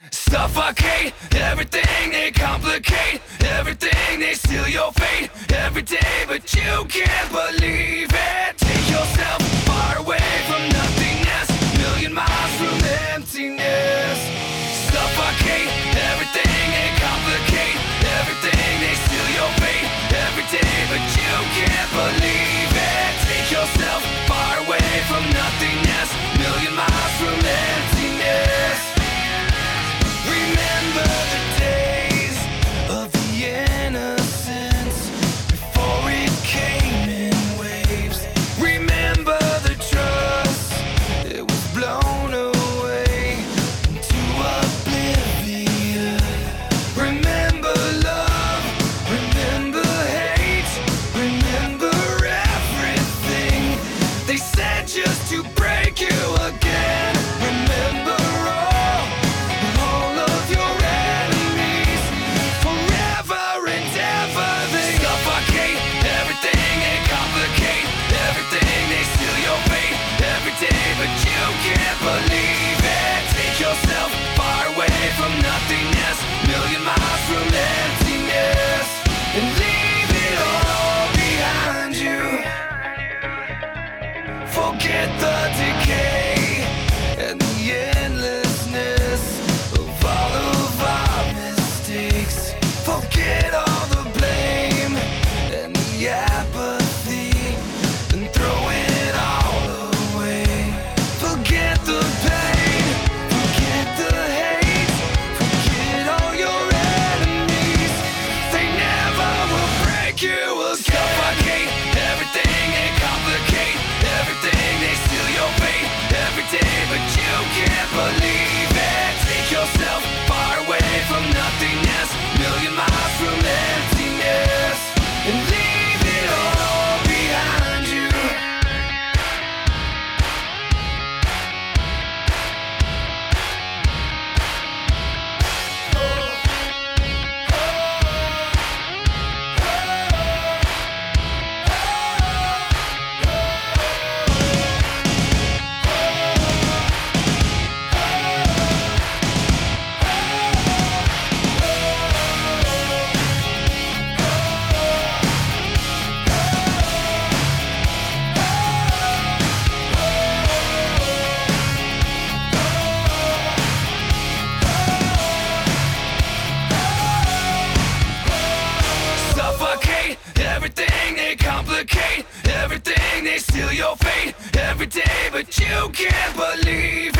Suffocate everything, they complicate everything, they steal your fate every day, but you can't believe it. Take yourself far away from nothingness, million miles from emptiness. Suffocate everything, they complicate everything, they steal your fate every day, but you can't believe it. Take yourself far away from nothingness, million miles from emptiness. Remember the days of the innocence before it came in waves. Remember the trust, it was blown away into oblivion. Remember love, remember hate, remember everything they said just to break you again. Remember but you can't believe it. Take yourself far away from nothingness, million miles from emptiness, and leave it all behind you. Forget the decay and the endlessness of all of our mistakes. Forget all the blame and the apathy, and throw it all away. Forget the pain, forget the hate, forget all your enemies, they never will break you again. Suffocate everything, they complicate everything, they steal your fate every day, but you can't believe it. Take yourself far away from nothingness, million miles from emptiness, and leave it all behind you. Suffocate everything, they complicate everything, they steal your fate every day, but you can't believe